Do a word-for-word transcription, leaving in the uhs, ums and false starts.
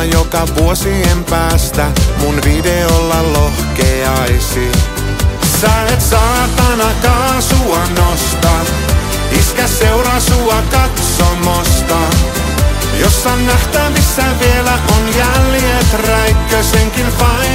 katsomaan joka vuosien päästä mun videolla lohkeaisi. Sä et saatana kaasua nosta, iskä seuraa sua katsomosta. Jossa nähtävissä vielä on jäljet Räikkösenkin vain.